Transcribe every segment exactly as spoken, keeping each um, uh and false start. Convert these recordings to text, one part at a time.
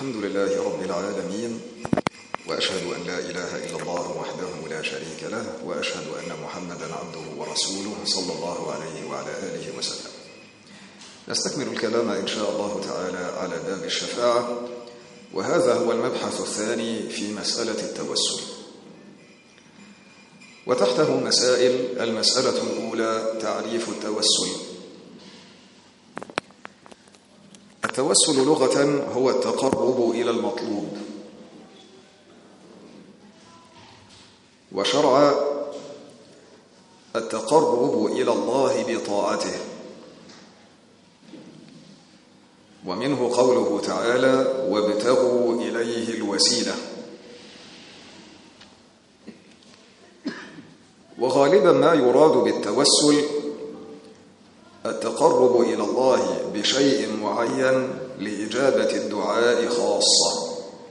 الحمد لله رب العالمين، وأشهد أن لا إله إلا الله وحده لا شريك له، وأشهد أن محمدا عبده ورسوله صلى الله عليه وعلى آله وسلم. نستكمل الكلام إن شاء الله تعالى على باب الشفاعة، وهذا هو المبحث الثاني في مسألة التوسل، وتحته مسائل. المسألة الأولى تعريف التوسل. التوسل لغة هو التقرب إلى المطلوب، وشرعا التقرب إلى الله بطاعته، ومنه قوله تعالى: وابتغوا إليه الوسيلة. وغالبا ما يراد بالتوسل التقرب إلى الله بشيء معين لإجابة الدعاء خاصة.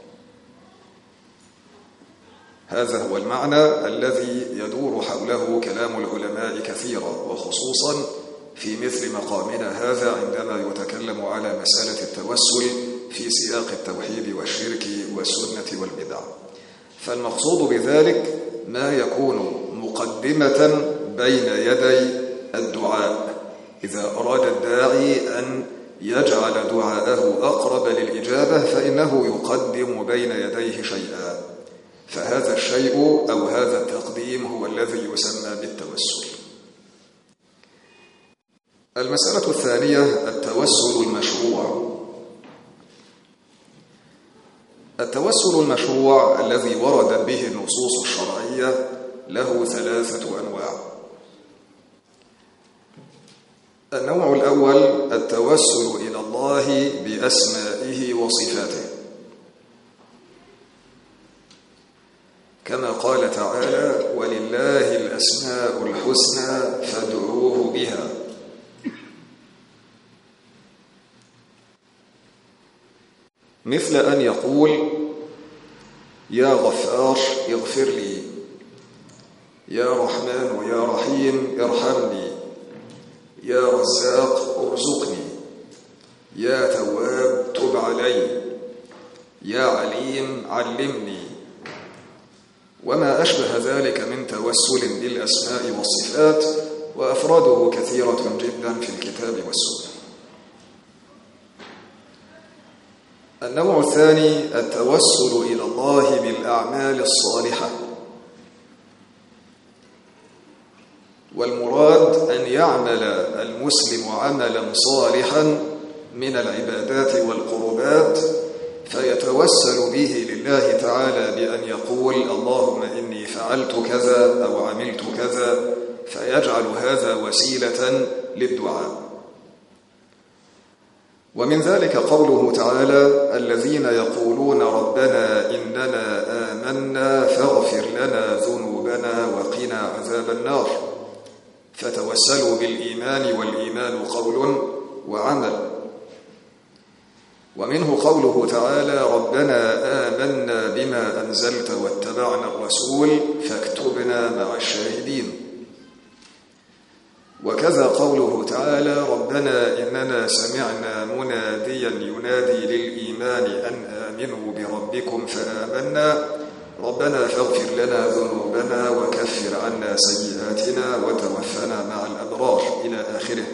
هذا هو المعنى الذي يدور حوله كلام العلماء كثيرا، وخصوصا في مثل مقامنا هذا عندما يتكلم على مسألة التوسل في سياق التوحيد والشرك والسنة والبدع. فالمقصود بذلك ما يكون مقدمة بين يدي الدعاء، إذا أراد الداعي أن يجعل دعاءه أقرب للإجابة فإنه يقدم بين يديه شيئا، فهذا الشيء أو هذا التقديم هو الذي يسمى بالتوسل. المسألة الثانية التوسل المشروع. التوسل المشروع الذي وردت به النصوص الشرعية له ثلاثة أنواع. النوع الأول التوسل إلى الله بأسمائه وصفاته، كما قال تعالى: ولله الأسماء الحسنى فادعوه بها. مثل أن يقول: يا غفار اغفر لي، يا رحمن يا رحيم ارحمني، يا رزاق ارزقني، يا تواب تب علي، يا عليم علمني، وما أشبه ذلك من توسل بالأسماء والصفات، وأفراده كثيرة جدا في الكتاب والسنة. النوع الثاني التوسل إلى الله بالأعمال الصالحة، والمراد أن يعمل المسلم عملا صالحا من العبادات والقربات فيتوسل به لله تعالى بأن يقول: اللهم إني فعلت كذا أو عملت كذا، فيجعل هذا وسيلة للدعاء. ومن ذلك قوله تعالى: الذين يقولون ربنا إننا آمنا فاغفر لنا ذنوبنا وقنا عذاب النار، فتوسلوا بالإيمان، والإيمان قول وعمل. ومنه قوله تعالى: ربنا آمنا بما أنزلت واتبعنا الرسول فاكتبنا مع الشاهدين. وكذا قوله تعالى: ربنا إننا سمعنا مناديا ينادي للإيمان أن آمنوا بربكم فآمنا، ربنا فاغفر لنا ذنوبنا وكفر عنا سيئاتنا وتوفنا مع الأبرار، إلى آخره.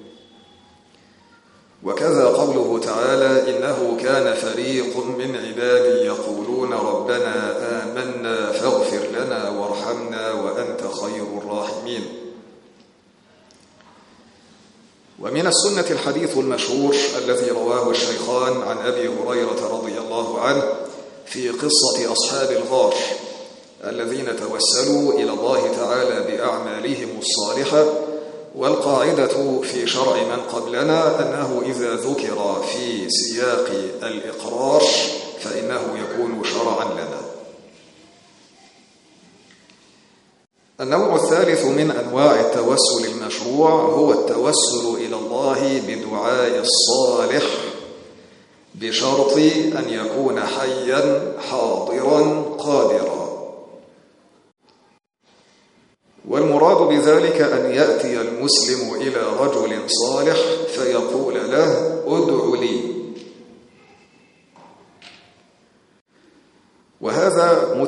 وكذا قوله تعالى: إنه كان فريق من عبادي يقولون ربنا آمنا فاغفر لنا وارحمنا وأنت خير الراحمين. ومن السنة الحديث المشهور الذي رواه الشيخان عن أبي هريرة رضي الله عنه في قصة أصحاب الغار الذين توسلوا إلى الله تعالى بأعمالهم الصالحة. والقاعدة في شرع من قبلنا أنه إذا ذكر في سياق الإقرار فإنه يكون شرعا لنا. النوع الثالث من أنواع التوسل المشروع هو التوسل إلى الله بدعاء الصالح بشرط أن يكون حيا حاضرا قادرا. والمراد بذلك أن يأتي المسلم إلى رجل صالح فيقول له: ادع لي،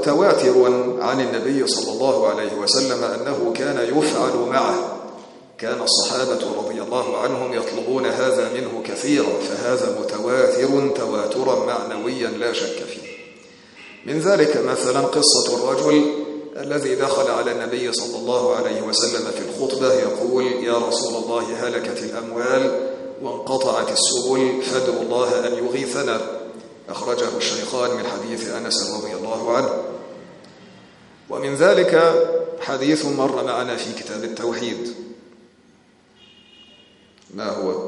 متواتر عن النبي صلى الله عليه وسلم أنه كان يفعل معه، كان الصحابة رضي الله عنهم يطلبون هذا منه كثيرا، فهذا متواتر تواترا معنويا لا شك فيه. من ذلك مثلا قصة الرجل الذي دخل على النبي صلى الله عليه وسلم في الخطبة يقول: يا رسول الله، هلكت الأموال وانقطعت السبل فادعوا الله أن يغيثنا. أخرجه الشيخان من حديث أنس رضي الله عنه. ومن ذلك حديث مر معنا في كتاب التوحيد. ما هو؟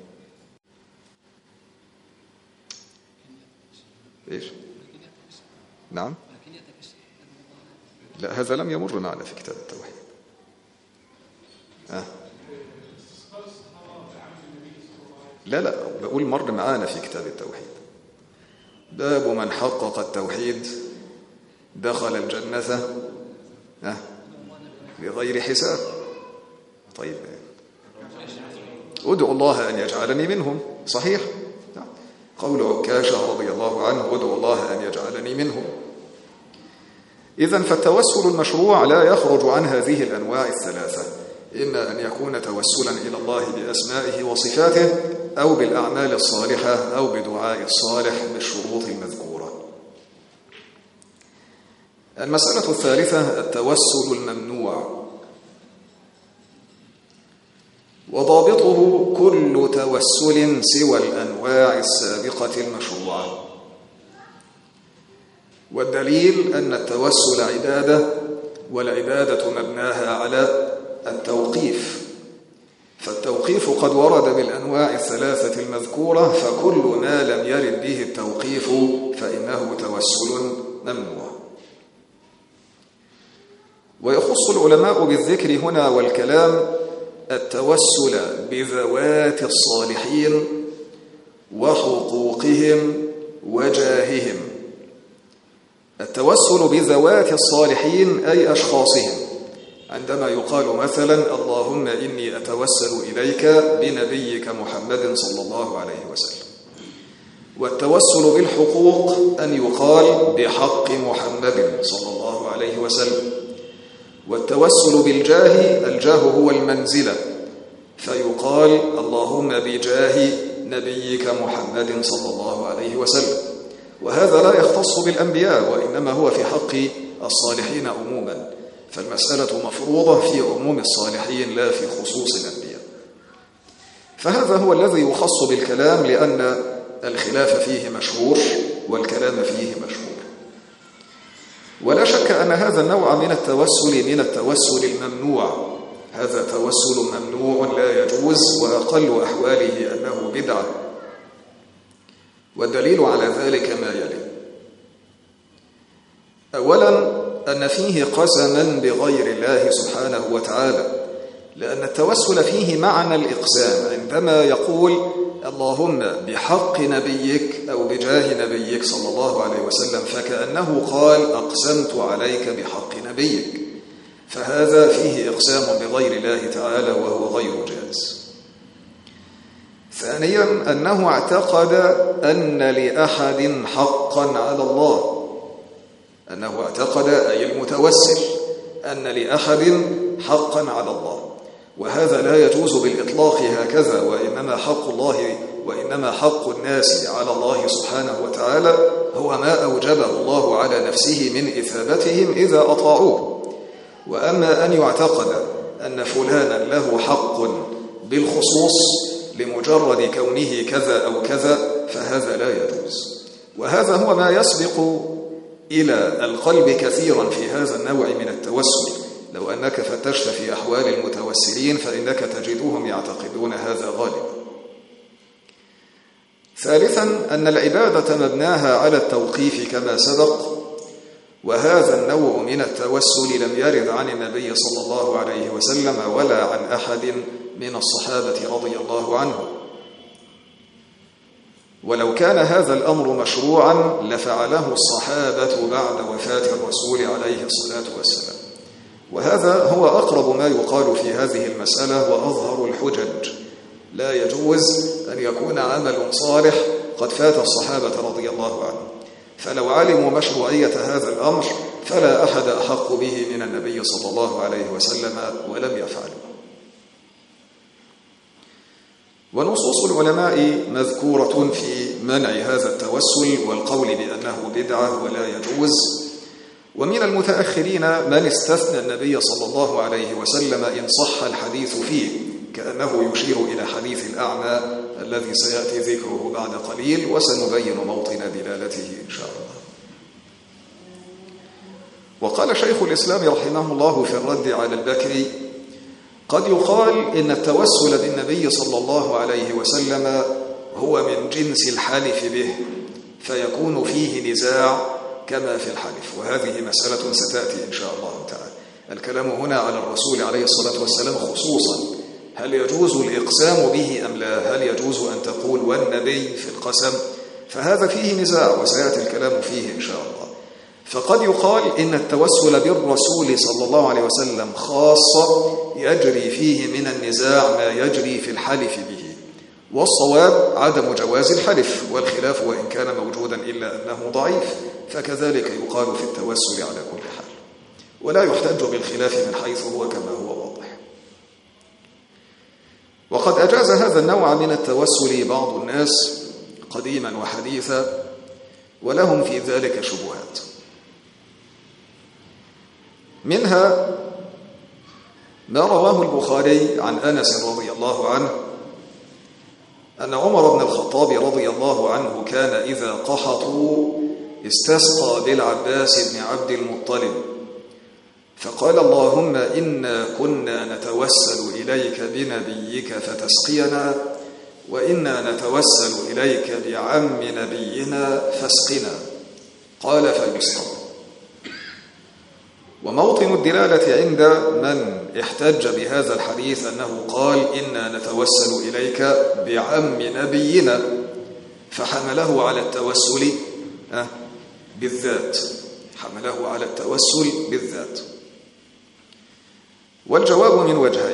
إيش؟ نعم؟ لا، هذا لم يمر معنا في كتاب التوحيد. آه. لا لا بقول مر معنا في كتاب التوحيد. باب من حقق التوحيد دخل الجنة آه. بغير حساب. طيب، ادعو الله أن يجعلني منهم. صحيح. قول عكاشة رضي الله عنه: ادعو الله أن يجعلني منهم. إذن فالتوسل المشروع لا يخرج عن هذه الأنواع الثلاثة، إما أن يكون توسلا إلى الله بأسمائه وصفاته، أو بالأعمال الصالحة، أو بدعاء الصالح بالشروط المذكورة. المسألة الثالثة التوسل الممنوع، وضابطه كل توسل سوى الأنواع السابقة المشروعة. والدليل أن التوسل عبادة، والعبادة مبناها على التوقيف، فالتوقيف قد ورد بالأنواع الثلاثة المذكورة، فكل ما لم يرد به التوقيف فإنه توسل ممنوع. ويخص العلماء بالذكر هنا والكلام التوسل بذوات الصالحين وحقوقهم وجاههم. التوسل بذوات الصالحين أي أشخاصهم، عندما يقال مثلا: اللهم إني أتوسل إليك بنبيك محمد صلى الله عليه وسلم. والتوسل بالحقوق أن يقال بحق محمد صلى الله عليه وسلم. والتوسل بالجاه، الجاه هو المنزلة، فيقال: اللهم بجاه نبيك محمد صلى الله عليه وسلم. وهذا لا يختص بالأنبياء، وإنما هو في حق الصالحين عموما، فالمسألة مفروضة في عموم الصالحين لا في خصوص الأنبياء. فهذا هو الذي يخص بالكلام، لأن الخلاف فيه مشهور والكلام فيه مشهور. ولا شك أن هذا النوع من التوسل من التوسل الممنوع، هذا توسل ممنوع لا يجوز، وأقل أحواله أنه بدعة. والدليل على ذلك ما يلي: أولا أن فيه قسما بغير الله سبحانه وتعالى، لأن التوسل فيه معنى الإقسام، عندما يقول: اللهم بحق نبيك أو بجاه نبيك صلى الله عليه وسلم، فكأنه قال: أقسمت عليك بحق نبيك، فهذا فيه إقسام بغير الله تعالى وهو غير جائز. ثانيا أنه اعتقد أن لأحد حقا على الله، أنه اعتقد أي المتوسل أن لأحد حقا على الله، وهذا لا يجوز بالإطلاق هكذا، وإنما حق الله وإنما حق الناس على الله سبحانه وتعالى هو ما أوجبه الله على نفسه من إثابتهم إذا أطاعوه. وأما أن يعتقد أن فلانا له حق بالخصوص لمجرد كونه كذا أو كذا فهذا لا يجوز. وهذا هو ما يسبق إلى القلب كثيرا في هذا النوع من التوسل. لو أنك فتشت في أحوال المتوسلين فإنك تجدهم يعتقدون هذا غالبا. ثالثا أن العبادة مبناها على التوقيف كما سبق، وهذا النوع من التوسل لم يرد عن النبي صلى الله عليه وسلم ولا عن أحد من الصحابة رضي الله عنهم. ولو كان هذا الأمر مشروعا لفعله الصحابة بعد وفاة الرسول عليه الصلاة والسلام، وهذا هو أقرب ما يقال في هذه المسألة وأظهر الحجج. لا يجوز أن يكون عمل صالح قد فات الصحابة رضي الله عنهم، فلو علموا مشروعية هذا الأمر فلا أحد أحق به من النبي صلى الله عليه وسلم ولم يفعلوا. ونصوص العلماء مذكورة في منع هذا التوسل والقول بأنه بدعة ولا يجوز. ومن المتأخرين من استثنى النبي صلى الله عليه وسلم إن صح الحديث فيه، كأنه يشير إلى حديث الأعمى الذي سيأتي ذكره بعد قليل وسنبين موطن دلالته إن شاء الله. وقال شيخ الإسلام رحمه الله في الرد على البكري: قد يقال إن التوسل بالنبي صلى الله عليه وسلم هو من جنس الحلف به، فيكون فيه نزاع كما في الحلف، وهذه مسألة ستأتي إن شاء الله تعالى. الكلام هنا على الرسول عليه الصلاة والسلام خصوصا، هل يجوز الإقسام به أم لا؟ هل يجوز أن تقول والنبي في القسم؟ فهذا فيه نزاع وسيأتي الكلام فيه إن شاء الله. فقد يقال إن التوسل بالرسول صلى الله عليه وسلم خاصة يجري فيه من النزاع ما يجري في الحلف به، والصواب عدم جواز الحلف، والخلاف وإن كان موجودا إلا أنه ضعيف، فكذلك يقال في التوسل على كل حال، ولا يحتج بالخلاف من حيث هو كما هو واضح. وقد أجاز هذا النوع من التوسل بعض الناس قديما وحديثا، ولهم في ذلك شبهات. منها ما رواه البخاري عن أنس رضي الله عنه أن عمر بن الخطاب رضي الله عنه كان إذا قحطوا استسقى بالعباس بن عبد المطلب فقال: اللهم إنا كنا نتوسل إليك بنبيك فتسقينا، وإنا نتوسل إليك بعم نبينا فاسقنا. قال: فيسقى. وموطن الدلالة عند من احتج بهذا الحديث أنه قال: إنا نتوسل إليك بعم نبينا، فحمله على التوسل بالذات، حمله على التوسل بالذات. والجواب من وجهين: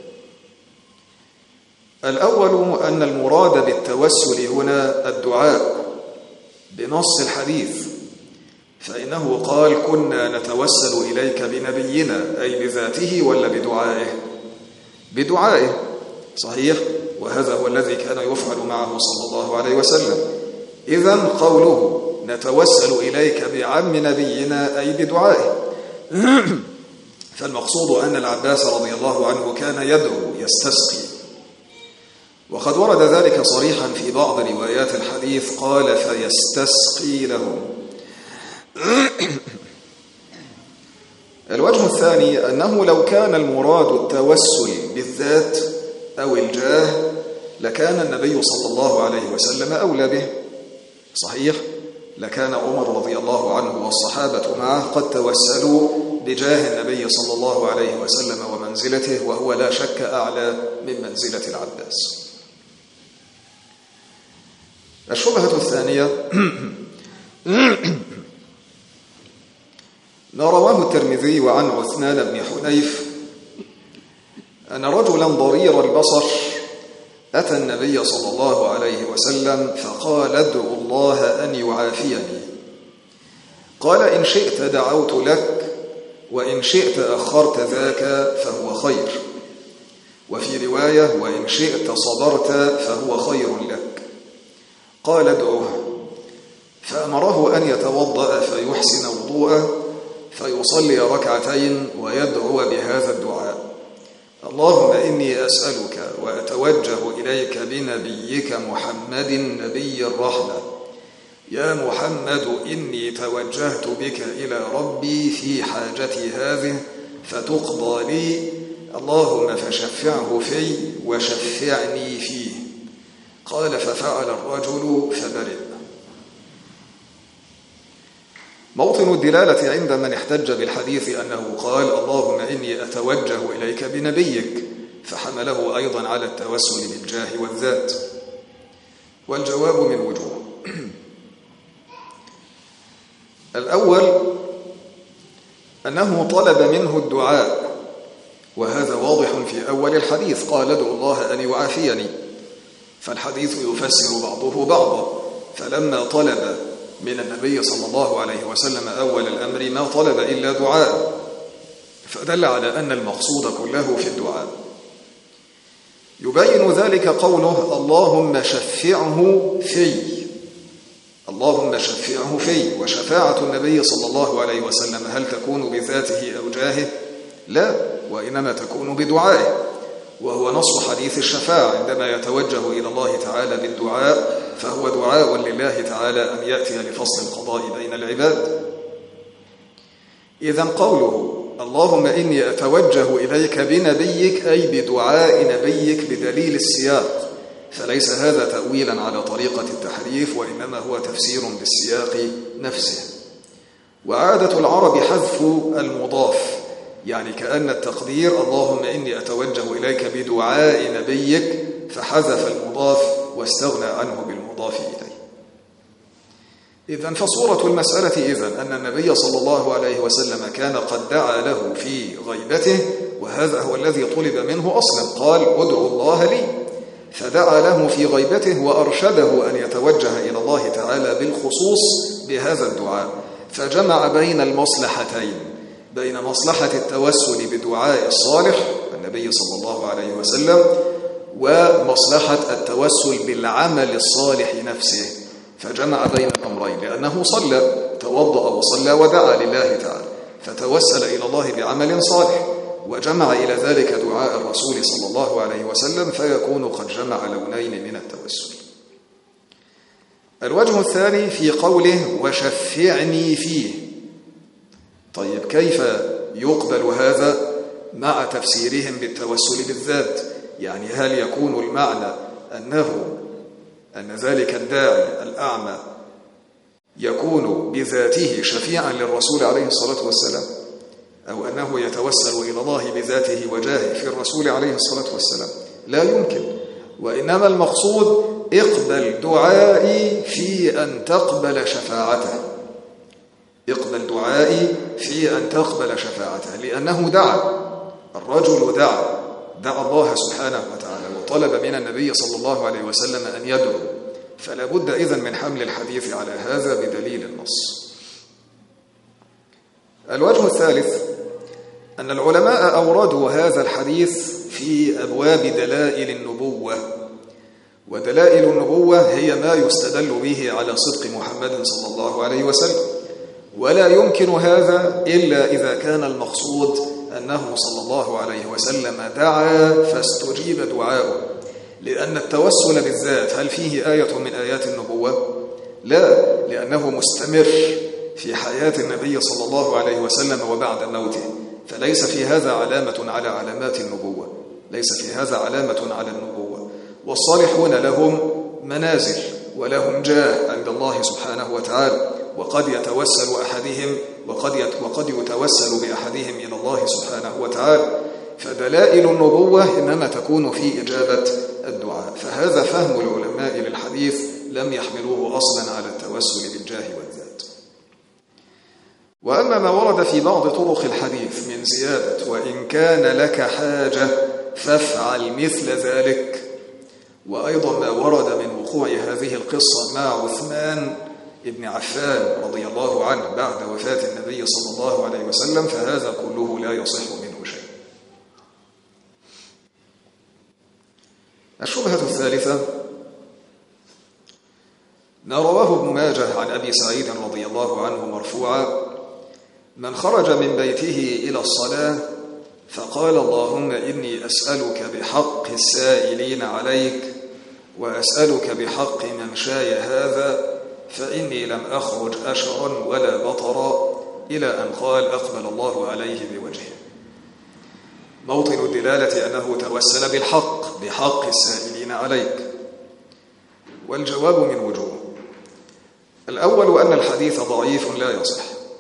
الأول أن المراد بالتوسل هنا الدعاء بنص الحديث، فإنه قال: كنا نتوسل إليك بنبينا، أي بذاته ولا بدعائه؟ بدعائه، صحيح، وهذا هو الذي كان يفعل معه صلى الله عليه وسلم. إذن قوله نتوسل إليك بعم نبينا أي بدعائه. فالمقصود أن العباس رضي الله عنه كان يدعو يستسقي، وقد ورد ذلك صريحا في بعض روايات الحديث، قال: فيستسقي لهم. الوجه الثاني أنه لو كان المراد التوسل بالذات أو الجاه لكان النبي صلى الله عليه وسلم أولى به، صحيح، لكان عمر رضي الله عنه والصحابة معه قد توسلوا بجاه النبي صلى الله عليه وسلم ومنزلته، وهو لا شك أعلى من منزلة العباس. الشبهة الثانية ما رواه الترمذي عن عثمان بن حنيف أن رجلا ضرير البصر أتى النبي صلى الله عليه وسلم فقال: ادعو الله أن يعافيني. قال: إن شئت دعوت لك، وإن شئت أخرت ذاك فهو خير. وفي رواية: وإن شئت صبرت فهو خير لك. قال: ادعوه. فأمره أن يتوضأ فيحسن وضوءه فيصلي ركعتين ويدعو بهذا الدعاء: اللهم إني أسألك وأتوجه إليك بنبيك محمد نبي الرحمة، يا محمد إني توجهت بك إلى ربي في حاجتي هذه فتقضى لي، اللهم فشفعه في وشفعني فيه. قال: ففعل الرجل فبرئ. موطن الدلالة عند من احتج بالحديث أنه قال: اللهم إني أتوجه إليك بنبيك، فحمله أيضا على التوسل بالجاه والذات. والجواب من وجوه: الأول أنه طلب منه الدعاء، وهذا واضح في أول الحديث، قال: ادعو الله أن يعافيني، فالحديث يفسر بعضه بعضا. فلما طلب من النبي صلى الله عليه وسلم أول الأمر ما طلب إلا دعاء، فدل على أن المقصود كله في الدعاء. يبين ذلك قوله اللهم شفعه في، اللهم شفعه في. وشفاعة النبي صلى الله عليه وسلم هل تكون بذاته أو جاهه؟ لا، وإنما تكون بدعائه، وهو نص حديث الشفاعة عندما يتوجه إلى الله تعالى بالدعاء فهو دعاء لله تعالى أن يأتي لفصل القضاء بين العباد. إذن قوله اللهم إني أتوجه إليك بنبيك أي بدعاء نبيك بدليل السياق، فليس هذا تأويلا على طريقة التحريف، وإنما هو تفسير بالسياق نفسه. وعادة العرب حذف المضاف، يعني كأن التقدير اللهم إني أتوجه إليك بدعاء نبيك، فحذف المضاف واستغنى عنه بالمضاف إليه. إذن فصورة المسألة إذن أن النبي صلى الله عليه وسلم كان قد دعا له في غيبته، وهذا هو الذي طلب منه أصلا، قال ادعوا الله لي، فدعا له في غيبته وأرشده أن يتوجه إلى الله تعالى بالخصوص بهذا الدعاء، فجمع بين المصلحتين، بين مصلحة التوسل بدعاء الصالح النبي صلى الله عليه وسلم ومصلحة التوسل بالعمل الصالح نفسه، فجمع بين الأمرين، لأنه صلى توضأ وصلى ودعا لله تعالى، فتوسل إلى الله بعمل صالح، وجمع إلى ذلك دعاء الرسول صلى الله عليه وسلم، فيكون قد جمع لونين من التوسل. الوجه الثاني في قوله وشفعني فيه. طيب كيف يقبل هذا مع تفسيرهم بالتوسل بالذات؟ يعني هل يكون المعنى أنه أن ذلك الداعي الأعمى يكون بذاته شفيعا للرسول عليه الصلاة والسلام، أو أنه يتوسل إلى الله بذاته وجاهه في الرسول عليه الصلاة والسلام؟ لا يمكن، وإنما المقصود اقبل دعائي في أن تقبل شفاعته، اقبل دعائي في أن تقبل شفاعته، لأنه دعا، الرجل دعا دعا الله سبحانه وتعالى وطلب من النبي صلى الله عليه وسلم أن يدعو، فلا بد إذن من حمل الحديث على هذا بدليل النص. الوجه الثالث أن العلماء أوردوا هذا الحديث في أبواب دلائل النبوة، ودلائل النبوة هي ما يستدل به على صدق محمد صلى الله عليه وسلم، ولا يمكن هذا إلا إذا كان المقصود أنه صلى الله عليه وسلم دعا فاستجيب دعاؤه، لأن التوسل بالذات هل فيه آية من آيات النبوة؟ لا، لأنه مستمر في حياة النبي صلى الله عليه وسلم وبعد موته، فليس في هذا علامة على علامات النبوة، ليس في هذا علامة على النبوة. والصالحون لهم منازل ولهم جاه عند الله سبحانه وتعالى، وقد يتوسل أحدهم وقد وقد يتوسل بأحدهم إلى الله سبحانه وتعالى، فدلائل النبوة إنما تكون في إجابة الدعاء. فهذا فهم العلماء للحديث لم يحملوه أصلا على التوسل بالجاه والذات. وأما ما ورد في بعض طرق الحديث من زيادة وإن كان لك حاجة فافعل مثل ذلك، وأيضا ما ورد من وقوع هذه القصة مع عثمان ابن عفان رضي الله عنه بعد وفاة النبي صلى الله عليه وسلم، فهذا كله لا يصح منه شيء. الشبهة الثالثة ما رواه ابن ماجه عن أبي سعيد رضي الله عنه مرفوعا: من خرج من بيته إلى الصلاة فقال اللهم إني أسألك بحق السائلين عليك وأسألك بحق ممشاي هذا فإني لم أخرج أشرا ولا بطرا، إلى أن قال أقبل الله عليه بوجهه. موطن الدلالة أنه توسل بالحق بحق السائلين عليك. والجواب من وجوه: الأول أن الحديث ضعيف لا يصح.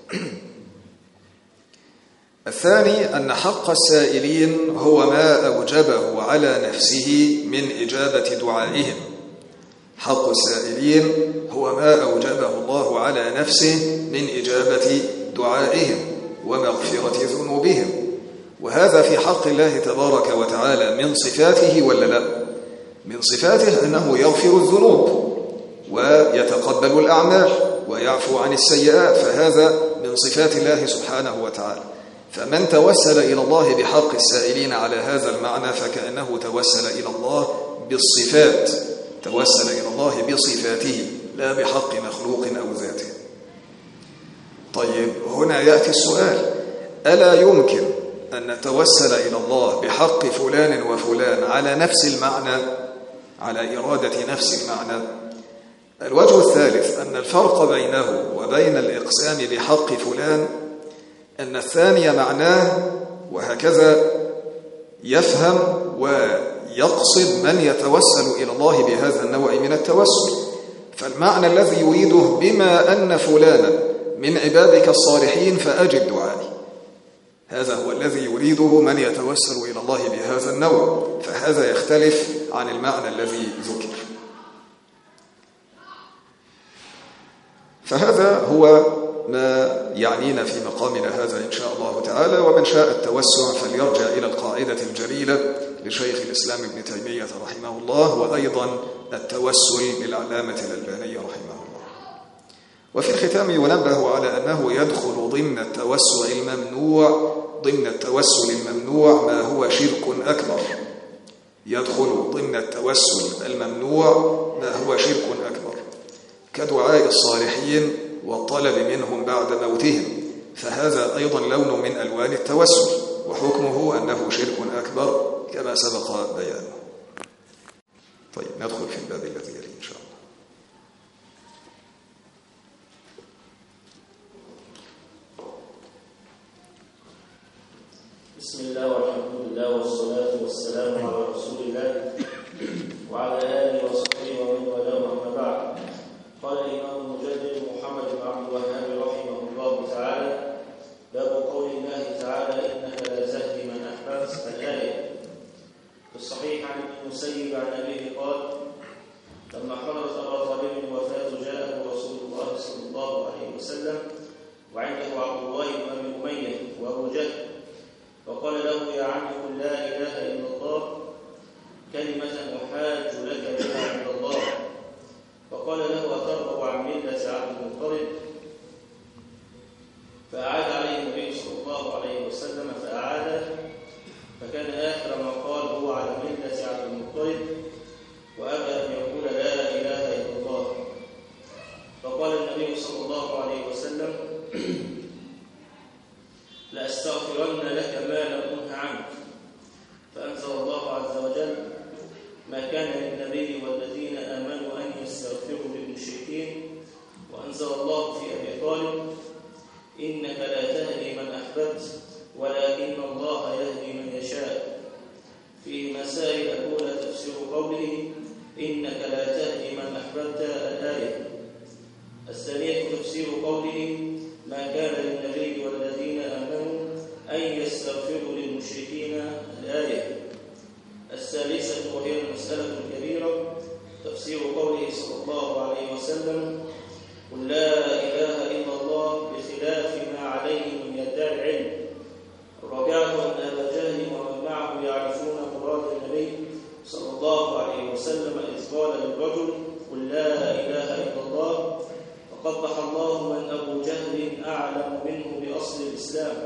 الثاني أن حق السائلين هو ما أوجبه على نفسه من إجابة دعائهم. حق السائلين هو ما أوجبه الله على نفسه من إجابة دعائهم ومغفرة ذنوبهم، وهذا في حق الله تبارك وتعالى من صفاته ولا لا؟ من صفاته أنه يغفر الذنوب ويتقبل الأعمال، ويعفو عن السيئات، فهذا من صفات الله سبحانه وتعالى. فمن توسل إلى الله بحق السائلين على هذا المعنى فكأنه توسل إلى الله بالصفات، توسل إلى الله بصفاته لا بحق مخلوق أو ذاته. طيب هنا يأتي السؤال: ألا يمكن أن نتوسل إلى الله بحق فلان وفلان على نفس المعنى، على إرادة نفس المعنى؟ الوجه الثالث أن الفرق بينه وبين الإقسام بحق فلان أن الثاني معناه وهكذا يفهم ويقصد من يتوسل إلى الله بهذا النوع من التوسل. فالمعنى الذي يريده: بما أن فلانا من عبادك الصالحين فأجب دعائي، هذا هو الذي يريده من يتوسل إلى الله بهذا النوع، فهذا يختلف عن المعنى الذي ذكر. فهذا هو ما يعنينا في مقامنا هذا إن شاء الله تعالى. ومن شاء التوسع فليرجع إلى القاعدة الجليلة لشيخ الإسلام ابن تيمية رحمه الله، وأيضا التوسل للعلامة الألباني رحمه الله. وفي الختام ينبه على أنه يدخل ضمن التوسع الممنوع ضمن التوسل الممنوع ما هو شرك أكبر، يدخل ضمن التوسل الممنوع ما هو شرك أكبر، كدعاء الصالحين والطلب منهم بعد موتهم، فهذا أيضا لون من ألوان التوسل، وحكمه أنه شرك أكبر كما سبق بيانه. طيب ندخل في الباب الذي يلي إن شاء الله. بسم الله والحمد لله والصلاة والسلام على رسول الله وعلى آله وصحبه ومن والاه، أما بعد. قال الإمام المجدد محمد بن عبد الوهاب رحمه الله تعالى: باب قول الله تعالى: إنك لا تهدي من أحببت، الآية. في الصحيح عن ابن المسيب عن أبيه قال: لما حضرت أبا طالب الوفاة جاءه رسول الله صلى الله عليه وسلم وعنده عبد الله بن أبي أمية وأبو جهل، فقال له: يا عم قل لا إله إلا الله كلمة أحاج لك بها عند الله. فقال له: أترغب عن ملة عبد المطلب؟ فأعاد عليه النبي صلى الله عليه وسلم فأعاده، فكان آخر ما قال هو على ملة عبد المطلب، وأبى أن يقول لا إله إلا الله. فقال النبي صلى الله عليه وسلم: لأستغفرن لك ما لم أنه عنك. فأنزل الله عز وجل: ما كان للنبي والذين آمنوا أن يستغفروا للمشركين. وأنزل الله في أبي طالب: إنك لا تهدي من أحببت ولكن الله يهدي من يشاء. فيه مسائل: الأولى تفسير قوله إنك لا تهدي من أحببت، الآية. الثانية تفسير قوله ما كان للنبي والذين آمنوا أن يستغفروا للمشركين، الآية. الثالثة وهي المسألة الكبيرة تفسير قوله صلى الله عليه وسلم: قل لا إله إلا الله بخلاف ما عليه من يدعي العلم. الرابعة أن أبا جهل ومن معه يعرفون مراد النبي صلى الله عليه وسلم إذ قال للرجل: قل لا إله إلا الله، فقبح الله من أبو جهل أعلم منه بأصل الإسلام.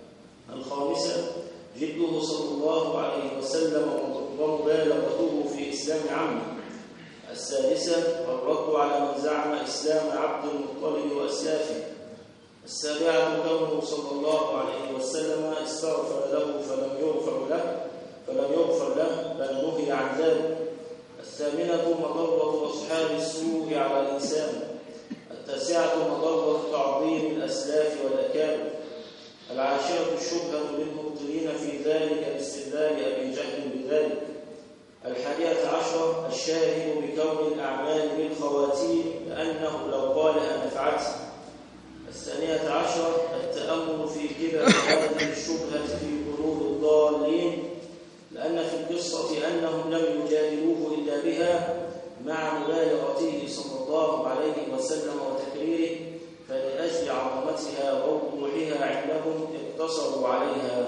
الخامسة جده صلى الله عليه وسلم ومبالغته في إسلام عمه. السادسة الرد على من زعم إسلام عبد المطلب وأسلافه. السابعة كونه صلى الله عليه وسلم استغفر له فلم يغفر له فلم يغفر له بل نهي عن ذلك. الثامنة مضرة أصحاب السوء على الإنسان. التاسعة مضرة تعظيم الأسلاف والأكابر. العاشرة الشبهة للمبطلين في ذلك باستدلال أبي جهل بذلك. الحادية عشرة الشاهد بكون الأعمال بالخواتيم لأنه لو قال أنا فعلت. الثانية عشرة التأمل في كبر هذه الشبهة في قلوب الضالين، لأن في القصة أنهم لم يجادلوه إلا بها مع مبالغته صلى الله عليه وسلم وتكريره، فلأجل عظمتها ووضوحها عندهم اقتصروا عليها.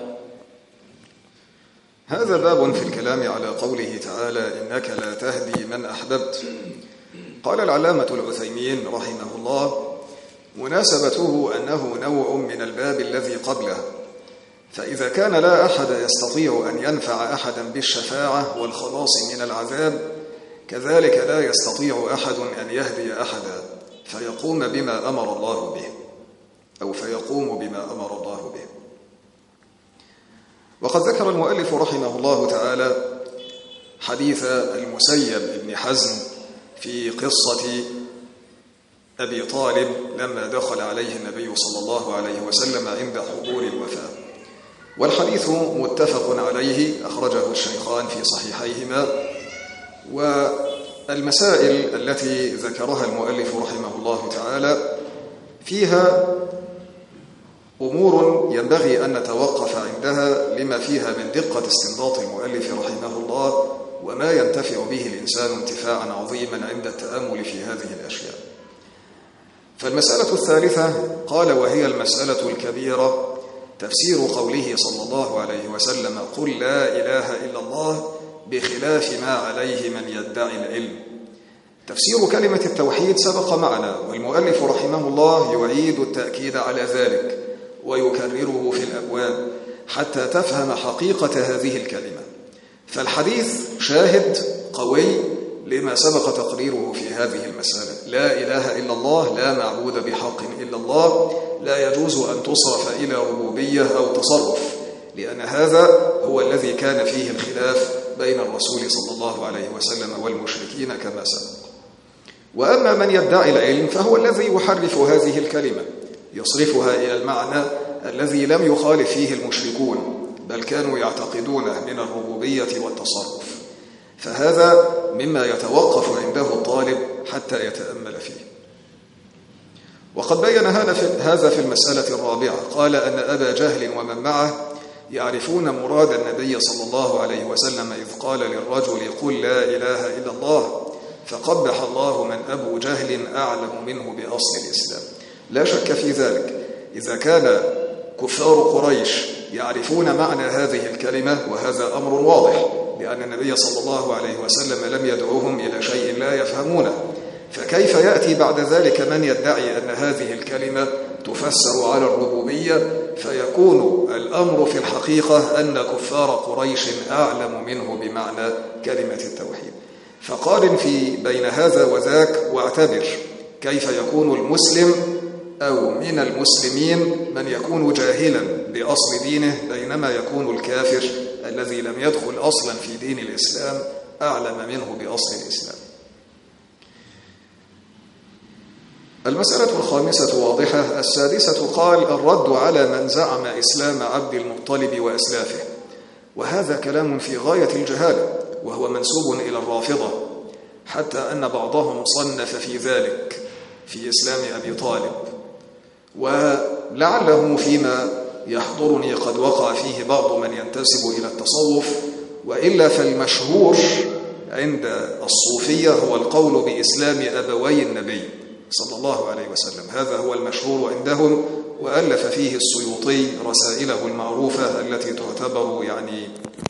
هذا باب في الكلام على قوله تعالى: إنك لا تهدي من أحببت. قال العلامة العثيمين رحمه الله: مناسبته أنه نوع من الباب الذي قبله، فإذا كان لا أحد يستطيع أن ينفع أحدا بالشفاعة والخلاص من العذاب، كذلك لا يستطيع أحد أن يهدي أحدا فيقوم بما أمر الله به أو فيقوم بما أمر الله به. وقد ذكر المؤلف رحمه الله تعالى حديث المسيب بن حزم في قصة أبي طالب لما دخل عليه النبي صلى الله عليه وسلم عند حضور الوفاة، والحديث متفق عليه، أخرجه الشيخان في صحيحيهما. والمسائل التي ذكرها المؤلف رحمه الله تعالى فيها أمور ينبغي أن نتوقف عندها لما فيها من دقة استنباط المؤلف رحمه الله وما ينتفع به الإنسان انتفاعا عظيما عند التأمل في هذه الأشياء. فالمسألة الثالثة قال وهي المسألة الكبيرة تفسير قوله صلى الله عليه وسلم قل لا إله إلا الله بخلاف ما عليه من يدعي العلم. تفسير كلمة التوحيد سبق معنا، والمؤلف رحمه الله يعيد التأكيد على ذلك ويكرره في الأبواب حتى تفهم حقيقة هذه الكلمة. فالحديث شاهد قوي لما سبق تقريره في هذه المسألة: لا إله إلا الله، لا معبود بحق إلا الله، لا يجوز أن تصرف إلى ربوبية أو تصرف، لأن هذا هو الذي كان فيه الخلاف بين الرسول صلى الله عليه وسلم والمشركين كما سبق. وأما من يدعي العلم فهو الذي يحرف هذه الكلمة، يصرفها إلى المعنى الذي لم يخالف فيه المشركون، بل كانوا يعتقدونه من الربوبية والتصرف، فهذا مما يتوقف عنده الطالب حتى يتأمل فيه. وقد بين هذا في المسألة الرابعة، قال أن أبا جهل ومن معه يعرفون مراد النبي صلى الله عليه وسلم إذ قال للرجل قل لا إله إلا الله، فقبح الله من أبو جهل أعلم منه بأصل الإسلام. لا شك في ذلك، إذا كان كفار قريش يعرفون معنى هذه الكلمة، وهذا أمر واضح لأن النبي صلى الله عليه وسلم لم يدعوهم إلى شيء لا يفهمونه، فكيف يأتي بعد ذلك من يدعي أن هذه الكلمة تفسر على الربوبية، فيكون الأمر في الحقيقة أن كفار قريش أعلم منه بمعنى كلمة التوحيد. فقارن في بين هذا وذاك واعتبر كيف يكون المسلم أو من المسلمين من يكون جاهلا بأصل دينه، بينما يكون الكافر الذي لم يدخل أصلا في دين الإسلام أعلم منه بأصل الإسلام. المسألة الخامسة واضحة. السادسة قال الرد على من زعم إسلام عبد المطلب وأسلافه، وهذا كلام في غاية الجهالة، وهو منسوب إلى الرافضة، حتى أن بعضهم صنف في ذلك في إسلام أبي طالب، ولعله فيما يحضرني قد وقع فيه بعض من ينتسب إلى التصوف، وإلا فالمشهور عند الصوفية هو القول بإسلام أبوي النبي صلى الله عليه وسلم، هذا هو المشهور عندهم، وألف فيه السيوطي رسائله المعروفة التي تعتبر يعني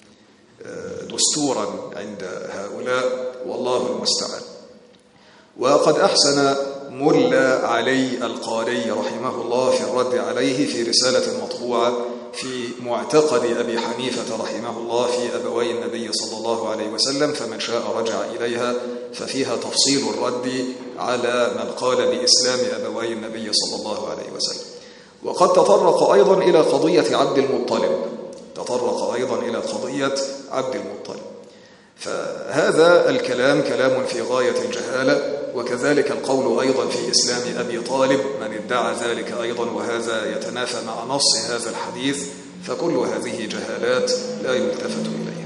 دستورا عند هؤلاء، والله المستعان. وقد أحسن ملا علي القاري رحمه الله في الرد عليه في رسالة مطبوعة في معتقد أبي حنيفة رحمه الله في أبوي النبي صلى الله عليه وسلم، فمن شاء رجع إليها، ففيها تفصيل الرد على من قال بإسلام أبوي النبي صلى الله عليه وسلم. وقد تطرق أيضا إلى قضية عبد المطلب تطرق أيضا إلى قضية عبد المطلب فهذا الكلام كلام في غاية الجهالة، وكذلك القول أيضا في إسلام أبي طالب من ادعى ذلك أيضا، وهذا يتنافى مع نص هذا الحديث، فكل هذه جهالات لا يلتفت إليها.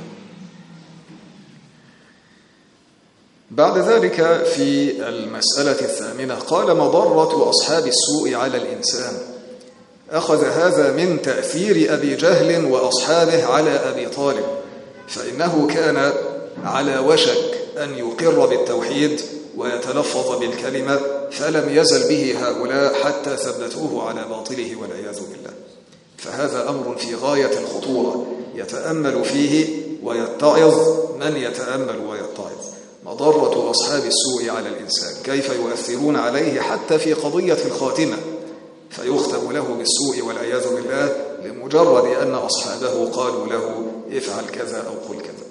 بعد ذلك في المسألة الثامنة قال مضرة أصحاب السوء على الإنسان. أخذ هذا من تأثير أبي جهل وأصحابه على أبي طالب، فإنه كان على وشك أن يقر بالتوحيد ويتلفظ بالكلمة، فلم يزل به هؤلاء حتى ثبتوه على باطله والعياذ بالله. فهذا أمر في غاية الخطورة يتأمل فيه ويتعظ من يتأمل ويتعظ. مضرة أصحاب السوء على الإنسان، كيف يؤثرون عليه حتى في قضية الخاتمة، فيختم له بالسوء والعياذ بالله لمجرد أن أصحابه قالوا له افعل كذا أو قل كذا.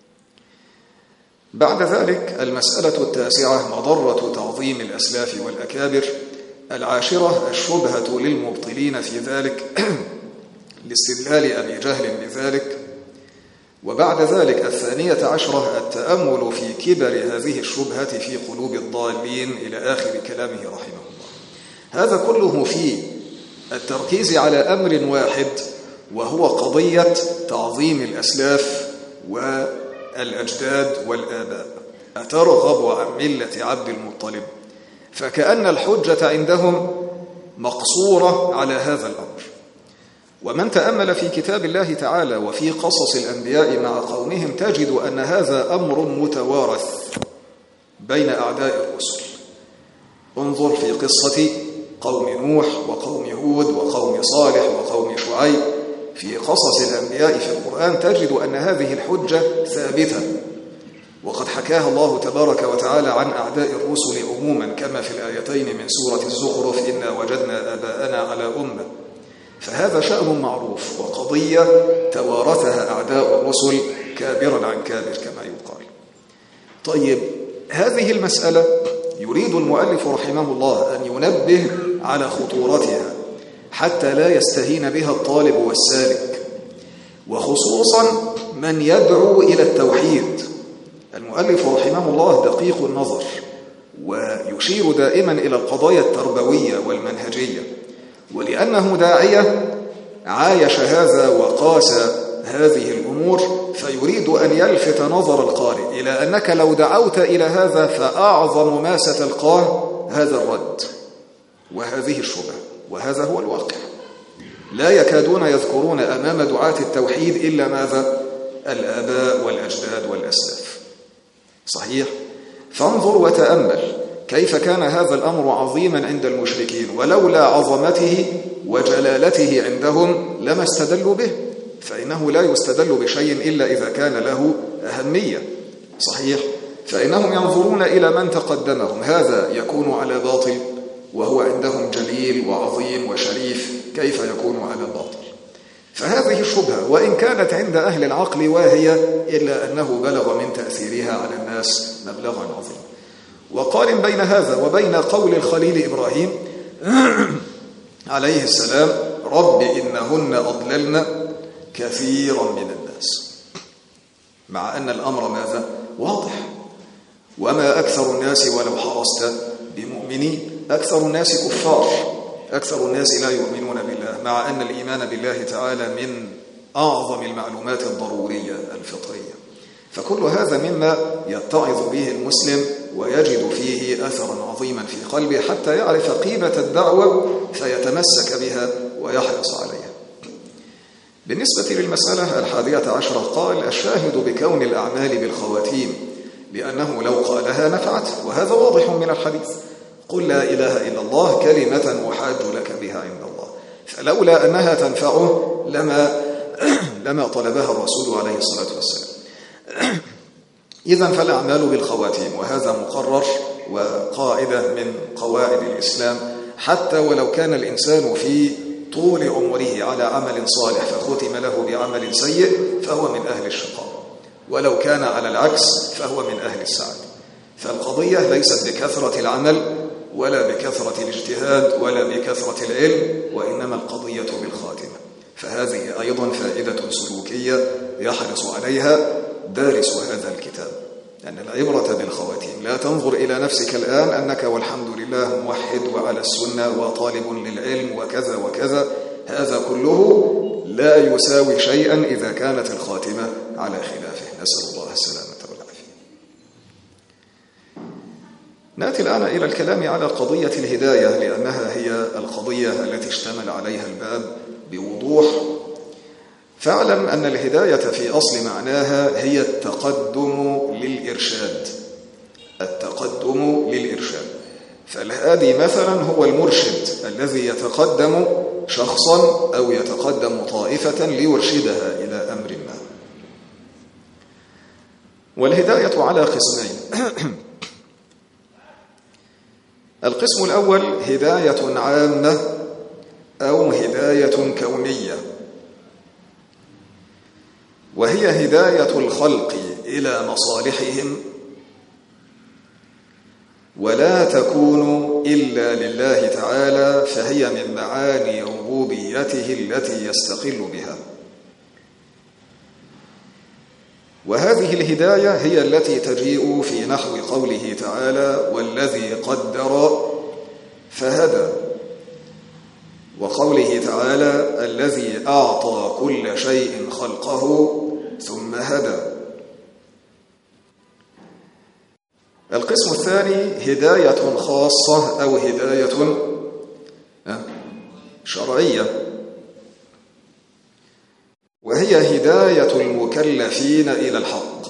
بعد ذلك المسألة التاسعة مضرة تعظيم الأسلاف والأكابر. العاشرة الشبهة للمبطلين في ذلك لاستدلال أبي جهل بذلك. وبعد ذلك الثانية عشرة التأمل في كبر هذه الشبهة في قلوب الضالين إلى آخر كلامه رحمه الله. هذا كله في التركيز على أمر واحد، وهو قضية تعظيم الأسلاف والأجداد والآباء. أترغب عن ملة عبد المطلب؟ فكأن الحجة عندهم مقصورة على هذا الأمر. ومن تأمل في كتاب الله تعالى وفي قصص الأنبياء مع قومهم تجد أن هذا أمر متوارث بين أعداء الرسل. انظر في قصة قوم نوح وقوم هود وقوم صالح وقوم شعيب في قصص الأنبياء في القرآن، تجد أن هذه الحجة ثابتة، وقد حكاها الله تبارك وتعالى عن أعداء الرسل عموما كما في الآيتين من سورة الزخرف: إنا وجدنا آباءنا على أمة. فهذا شأن معروف وقضية توارثها أعداء الرسل كابرا عن كابر كما يقال. طيب، هذه المسألة يريد المؤلف رحمه الله أن ينبه على خطورتها حتى لا يستهين بها الطالب والسالك، وخصوصا من يدعو إلى التوحيد. المؤلف رحمه الله دقيق النظر ويشير دائما إلى القضايا التربوية والمنهجية، ولأنه داعية عايش هذا وقاس هذه الأمور، فيريد أن يلفت نظر القارئ إلى أنك لو دعوت إلى هذا فأعظم ما ستلقاه هذا الرد وهذه الشبهة، وهذا هو الواقع. لا يكادون يذكرون أمام دعاة التوحيد إلا ماذا؟ الآباء والأجداد والأسلاف. صحيح؟ فانظر وتأمل كيف كان هذا الأمر عظيما عند المشركين، ولولا عظمته وجلالته عندهم لما استدلوا به، فإنه لا يستدل بشيء إلا إذا كان له أهمية. صحيح؟ فإنهم ينظرون إلى من تقدمهم، هذا يكون على باطل وهو عندهم جليل وعظيم وشريف، كيف يكون على باطل؟ فهذه الشبهة وإن كانت عند أهل العقل واهية، إلا أنه بلغ من تأثيرها على الناس مبلغا عظيما. وقارن بين هذا وبين قول الخليل إبراهيم عليه السلام: رب إنهن أضللن كثيرا من الناس. مع أن الأمر ماذا؟ واضح. وما أكثر الناس ولو حرصت بمؤمنين، أكثر الناس كفار، أكثر الناس لا يؤمنون بالله، مع أن الإيمان بالله تعالى من أعظم المعلومات الضرورية الفطرية. فكل هذا مما يتعظ به المسلم ويجد فيه أثرا عظيما في قلبه حتى يعرف قيمة الدعوة فيتمسك بها ويحرص عليها. بالنسبة للمسألة الحادية عشرة قال: الشاهد بكون الأعمال بالخواتيم، لأنه لو قالها نفعته، وهذا واضح من الحديث: قل لا إله إلا الله كلمة أحاج لك بها عند الله. فلولا أنها تنفعه لما لما طلبها الرسول عليه الصلاة والسلام. إذن فالأعمال بالخواتيم، وهذا مقرر وقاعدة من قواعد الإسلام، حتى ولو كان الإنسان في طول عمره على عمل صالح فختم له بعمل سيء فهو من أهل الشقاء، ولو كان على العكس فهو من أهل السعادة. فالقضية ليست بكثرة العمل ولا بكثرة الاجتهاد ولا بكثرة العلم، وإنما القضية بالخاتمة. فهذه أيضا فائدة سلوكية يحرص عليها دارس هذا الكتاب، لأن العبرة بالخواتيم. لا تنظر إلى نفسك الآن أنك والحمد لله موحد وعلى السنة وطالب للعلم وكذا وكذا، هذا كله لا يساوي شيئا إذا كانت الخاتمة على خلافه. نسأل الله السلامة والعافية. نأتي الآن إلى الكلام على قضية الهداية، لأنها هي القضية التي اشتمل عليها الباب بوضوح. فاعلم أن الهداية في أصل معناها هي التقدم للإرشاد، التقدم للإرشاد. فالهادي مثلا هو المرشد الذي يتقدم شخصا أو يتقدم طائفة ليرشدها إلى أمر ما. والهداية على قسمين. القسم الأول هداية عامة أو هداية كونية، وهي هداية الخلق إلى مصالحهم، ولا تكون إلا لله تعالى، فهي من معاني ربوبيته التي يستقل بها. وهذه الهداية هي التي تجيء في نحو قوله تعالى: والذي قدر فهدى، وقوله تعالى: الذي أعطى كل شيء خلقه ثم هدى. القسم الثاني هداية خاصة أو هداية شرعية، وهي هداية المكلفين إلى الحق.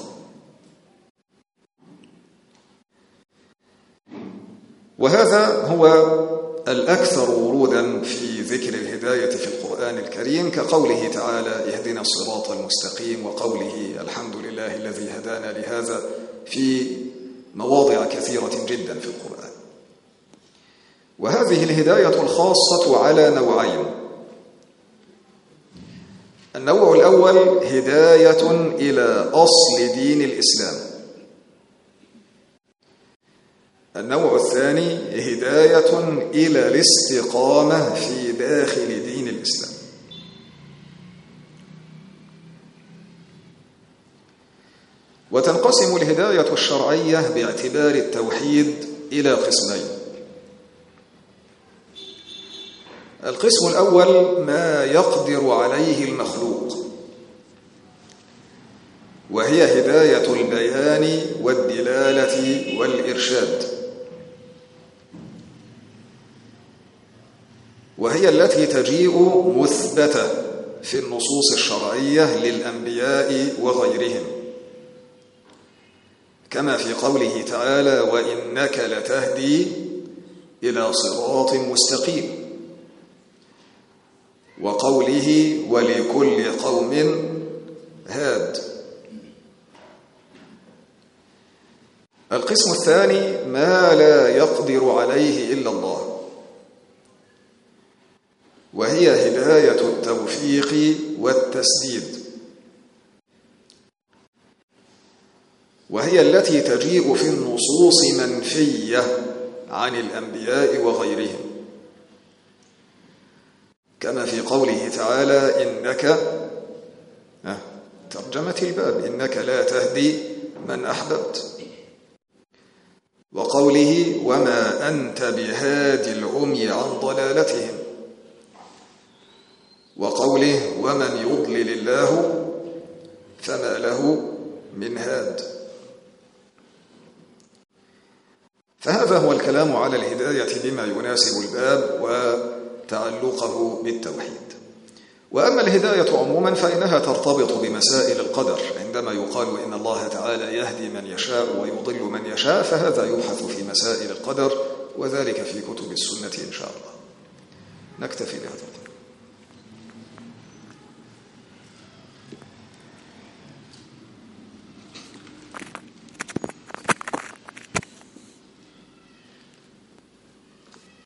وهذا هو الأكثر ورودا في ذكر الهداية في القرآن الكريم، كقوله تعالى: اهدنا الصراط المستقيم، وقوله: الحمد لله الذي هدانا لهذا، في مواضع كثيرة جدا في القرآن. وهذه الهداية الخاصة على نوعين. النوع الأول هداية إلى أصل دين الإسلام. النوع الثاني هداية إلى الاستقامة في داخل دين الإسلام. وتنقسم الهداية الشرعية باعتبار التوحيد إلى قسمين. القسم الأول ما يقدر عليه المخلوق، وهي هداية البيان والدلالة والإرشاد، وهي التي تجيء مثبتة في النصوص الشرعية للأنبياء وغيرهم، كما في قوله تعالى: وإنك لتهدي إلى صراط مستقيم، وقوله: ولكل قوم هاد. القسم الثاني ما لا يقدر عليه إلا الله، وهي هداية التوفيق والتسديد، وهي التي تجيء في النصوص منفية عن الأنبياء وغيرهم، كما في قوله تعالى: إنك ترجمة الباب إنك لا تهدي من أحببت، وقوله: وما أنت بهادي العمي عن ضلالتهم، وقوله: ومن يضلل الله فما له من هاد. فهذا هو الكلام على الهداية بما يناسب الباب وتعلقه بالتوحيد. وأما الهداية عموما فإنها ترتبط بمسائل القدر، عندما يقال إن الله تعالى يهدي من يشاء ويضل من يشاء، فهذا يبحث في مسائل القدر، وذلك في كتب السنة إن شاء الله. نكتفي بهذا.